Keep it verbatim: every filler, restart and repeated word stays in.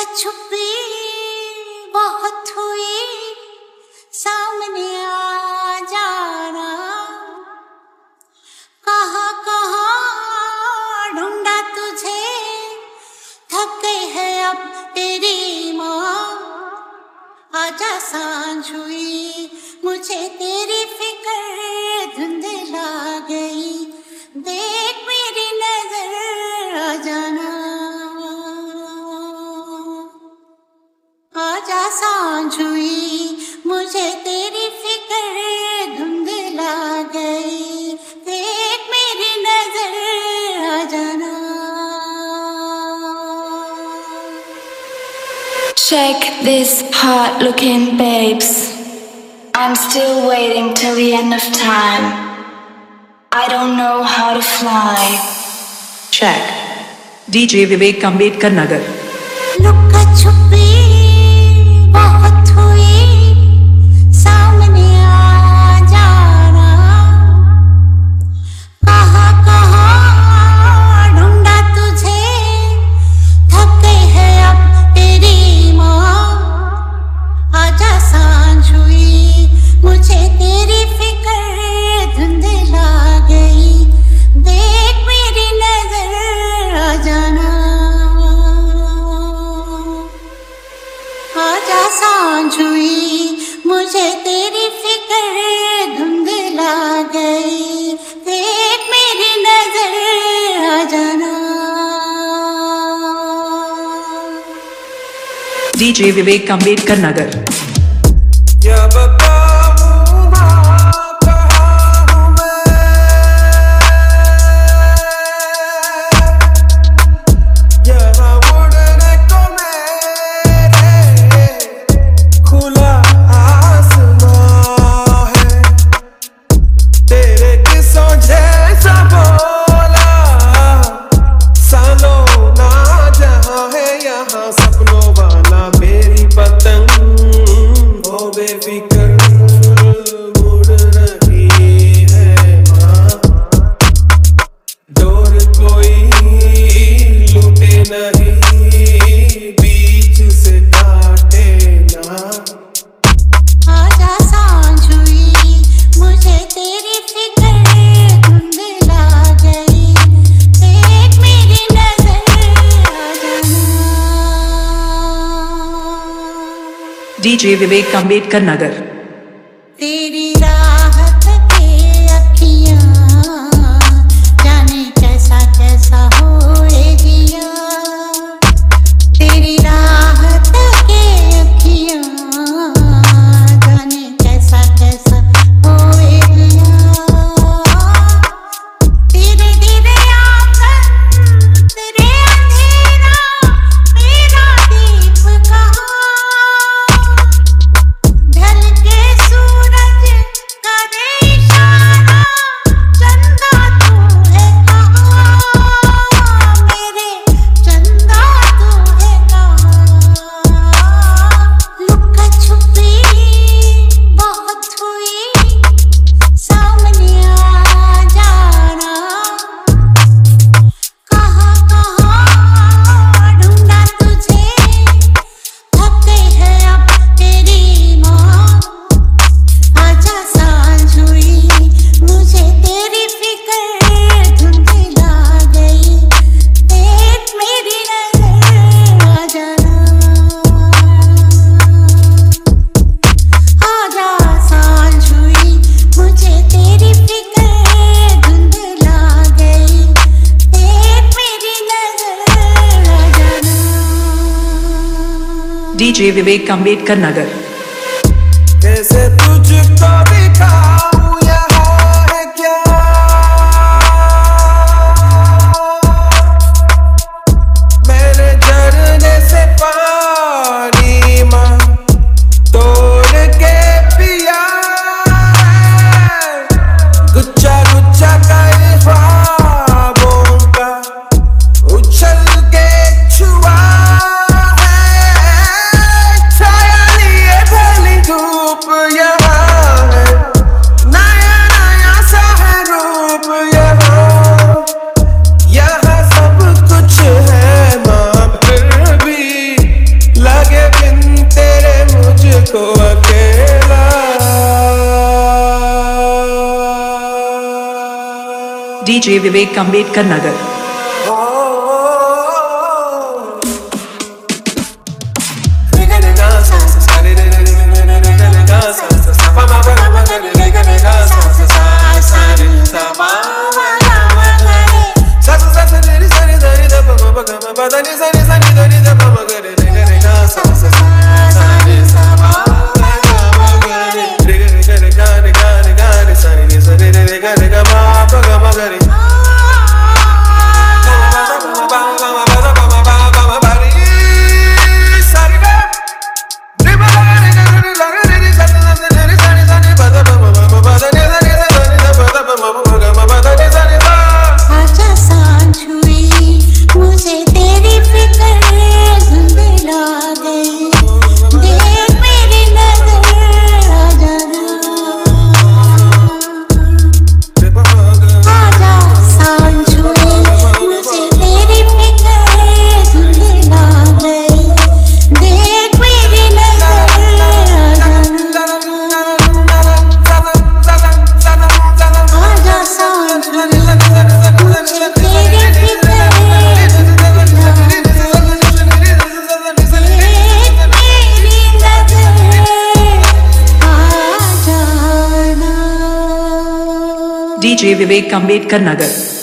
छुपी बहुत हुई, सामने आ जाना। कहाँ कहाँ ढूंढा तुझे, थक गई है अब तेरी माँ। आजा सांझ हुई, मुझे तेरी फिक्र धुंधला गई। देख मेरी नजर आ जाना। आजा सांझ हुई, मुझे तेरी फिक्र धुंधला गई। देख मेरी नजर आ जाना। Shake this hot looking babes. I'm still waiting till the end of time. I don't know how to fly. Check. D J Vivek Ambedkar Nagar. लुका छुपी बहुत हुई, सामने आ जाना। कहाँ कहाँ ढूंढा तुझे, थक गई है अब तेरी माँ। आजा सांझ हुई, मुझे तेरी फिक्र धुंधला गई। देख मेरी नजर आ जाना। आजा सांझ हुई, मुझे तेरी फिक्र धुंधला गई। देख मेरी नजर आ जाना। D J Vivek Ambedkar Nagar. D J Vivek Ambedkar Nagar. तेरी राहत के अखियाँ, जाने कैसा कैसा होए जिया। तेरी राहत के अखियाँ, जाने कैसा कैसा होए जिया। धीरे धीरे आंगन, तेरे अंधेरा, मेरा दीप कहाँ। ढल के सूरज करे इशारा, चंदा तू है कहाँ। मेरे चंदा तू है कहाँ। लुका छुपी बहुत हुई, सामने आ जाना। कहाँ कहाँ ढूंढा तुझे, थक गई है अब तेरी माँ। आजा सांझ हुई, मुझे तेरी फिक्र धुंधला गई। देख मेरी नजर आ जाना। आजा सांझ हुई, मुझे तेरी फिक्र धुंधला गई। देख मेरी नजर आ जाना। D J Vivek Ambedkar Nagar. कैसे तुझको दिखाऊं यहाँ है क्या, मैंने झरने से पानी माँ तोड़ के पिया है। गुच्छा गुच्छा कर ख्वाबों का उछल के छुआ है। छाया लिए D J Vivek Ambedkar Nagar. आजा सांझ हुई मुझे तेरी फिक्र धुंधला गई देख मेरी नजर आजा आजा सांझ हुई मुझे तेरी फिक्र धुंधला गई देख मेरी नजर आजा आजा सांझ हुई मुझे तेरी फिक्र धुंधला गई देख मेरी नजर आ जाना D J Vivek Ambedkar Nagar.